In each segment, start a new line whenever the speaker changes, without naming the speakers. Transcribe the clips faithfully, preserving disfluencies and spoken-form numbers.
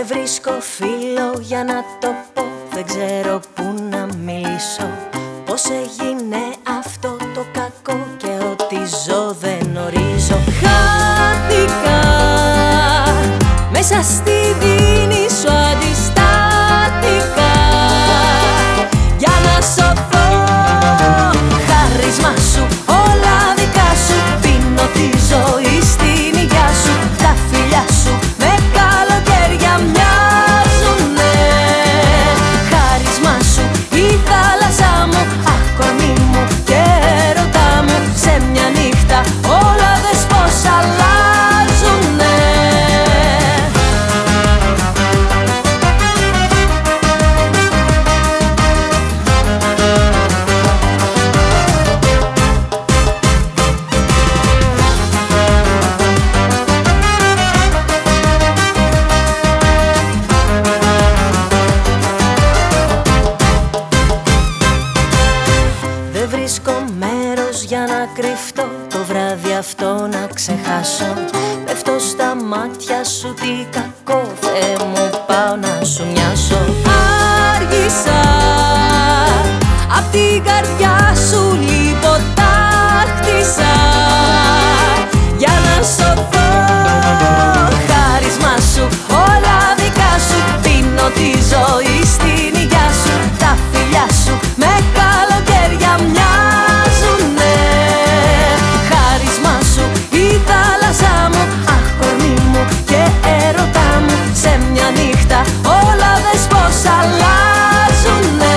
βρίσκω φίλο για να το πω, δεν ξέρω που να μιλήσω. Πώς έγινε αυτό το κακό και ό,τι ζω δεν ορίζω. Χάθηκα μέσα στη δίνη σου αντιστάθηκα για να σωθώ. Χάρισμα σου, όλα δικά σου, πίνω τη ζωή στην υγειά σου. Τα φιλιά σου με καλοκαίρια μοιάζουνε. Χάρισμα σου, η θάλασσά μου, αχ κορμί μου και έρωτά μου. Σε μια νύχτα όλα δες πως αλλάζουνε. Δεν βρίσκω μέρος για να κρυφτώ, το βράδυ αυτό να ξεχάσω. Πέφτω στα μάτια σου, τι κακό, Θεέ μου, πάω να σου μοιάσω. Άργησα, απ' την καρδιά σου λιποτάχτησα για να σωθώ. Χάρισμα σου, όλα δικά σου, πίνω τη ζωή στην υγειά σου. Τα φιλιά σου με καλοκαίρια μοιάζουνε. Χάρισμα σου, η θάλασσά μου, αχ κορμί μου και έρωτά μου. Σε μια νύχτα όλα δες πως αλλάζουνε.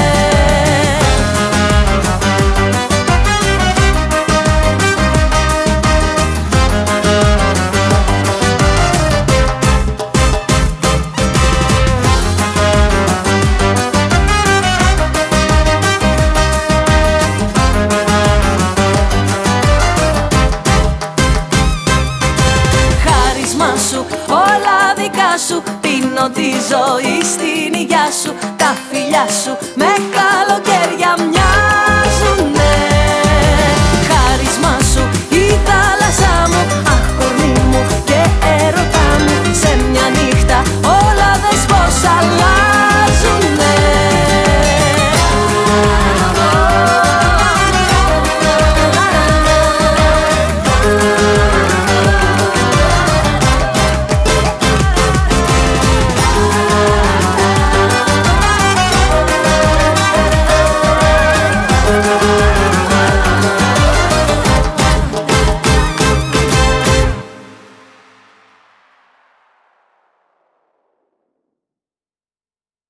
Χάρισμα σου, όλα δικά σου, πίνω τη ζωή στην υγειά σου. Τα φιλιά σου με καλοκαίρι